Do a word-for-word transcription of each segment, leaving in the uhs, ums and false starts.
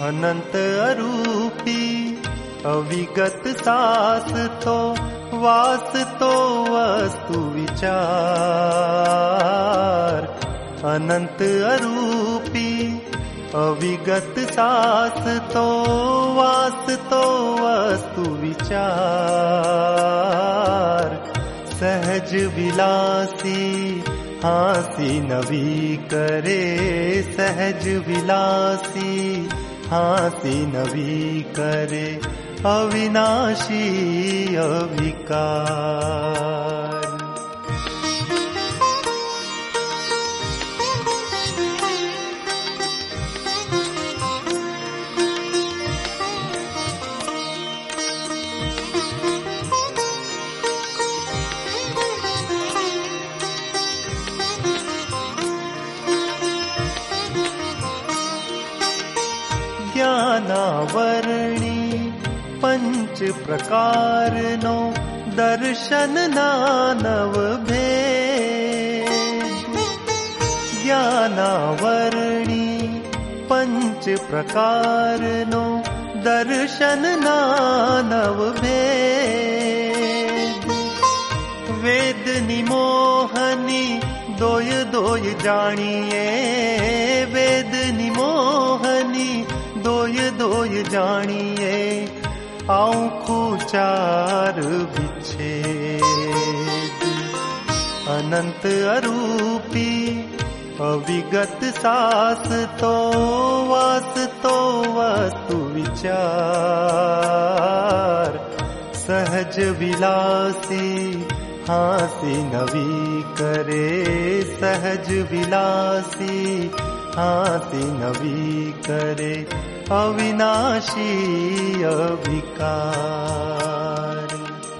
अनंत अरूपी अविगत सास तो वास तो वस्तु विचार। अनंत अरूपी अविगत सास तो वास तो वस्तु विचार। सहज विलासी हासी नवी करे, सहज विलासी हासी नवी करे, अविनाशी अविकार। ज्ञानावरणी पंच प्रकार नो दर्शन नानव भेद। ज्ञानावरणी पंच प्रकार नो दर्शन नानव भेद। वेद निमोहनी दोय दोय जानिए, वेद निमोहनी दोय दोय जानिए, आँखों चार विच्छेद। अनंत अरूपी अविगत सास तो वास तो वस्तु विचार। सहज विलासी हासी नवी करे, सहज विलासी हासी नवी करे, अविनाशी अविकार।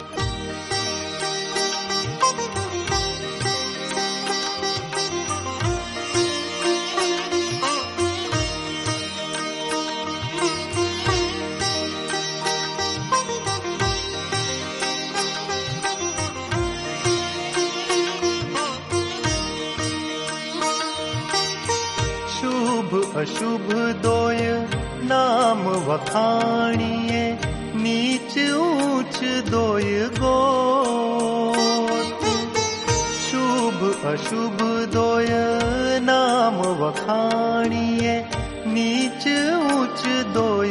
शुभ अशुभ दोय नाम वखाणिए, नीच ऊंच दोय गोत। शुभ अशुभ दोय नाम वखाणिए, नीच ऊंच दोय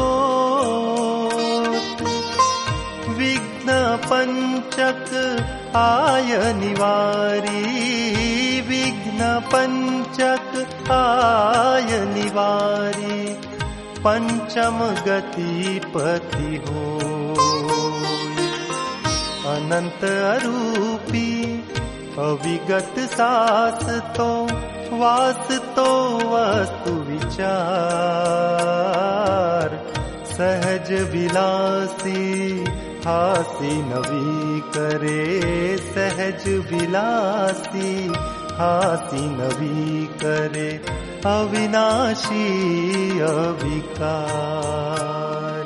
गोत। विघ्न पंचक आय निवारी, विघ्न पंचक आय निवारी, पंचम गति पति हो। अनंत अरूपी अविगत सास तो वास तो वस्तु विचार। सहज विलासी हासी नवी करे, सहज विलासी हासी नवी करे, अविनाशी अविकार।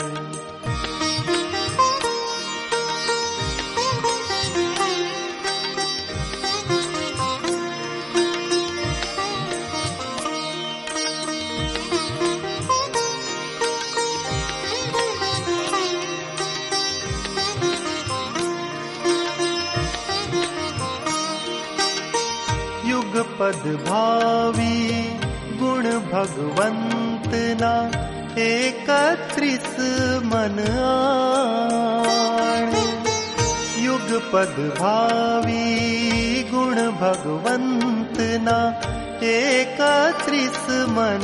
पद भावी गुण भगवंत ना, एकत्रिस मन आण। युग पद भावी गुण भगवंत ना, एकत्रिस मन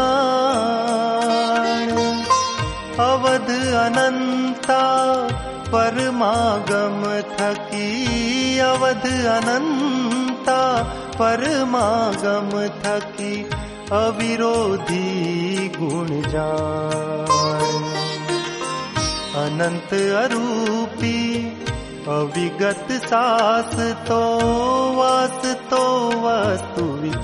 आण। अवध अनंता परमागम थकी, अवध अनंता परमागम थकी, अविरोधी गुण जान। अनंत अरूपी अविगत सास तो वास तो वस्तु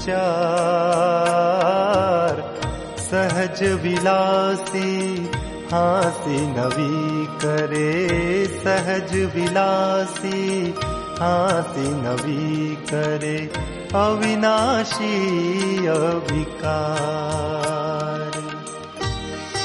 विचार। सहज विलासी हासी नवी करे, सहज विलासी हासी नवी करे, अविनाशी अविकार।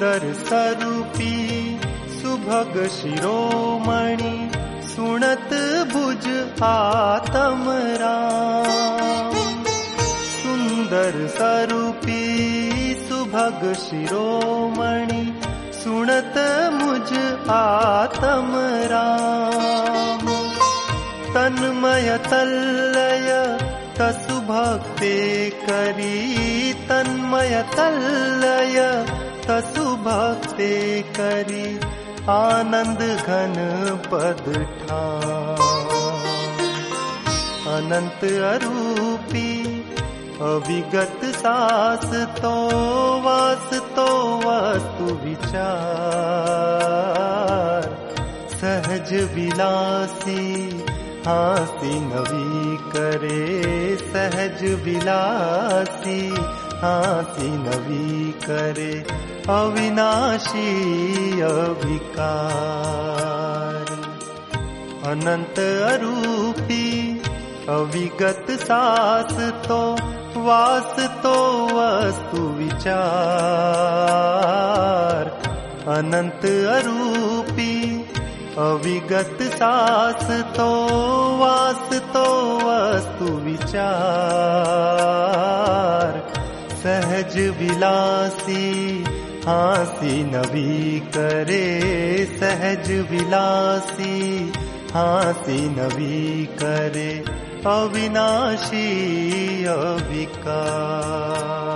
सुंदर सरूपी सुभग शिरोमणि सुनत भुज आत्म राम। सुंदर सरूपी सुभग शिरोमणि सुनत मुझ आत्म राम। तन्मय तल्लय तसु भक्ते करी, तन्मय तल्लय तसु भक्ते करी, आनंद घन पद ठान। अनंत अरूपी अविगत सास तो वास तो वस्तु विचार। सहज विलासी हासी नवी करे, सहज विलासी हासी नवी करे, अविनाशी अविकार। अनंत अरूपी अविगत सास तो वास तो वस्तु विचार। अनंत अरूपी अविगत सास तो वास तो वस्तु विचार। सहज विलासी हासी नवी करे, सहज विलासी हासी नवी करे, अविनाशी अविकार।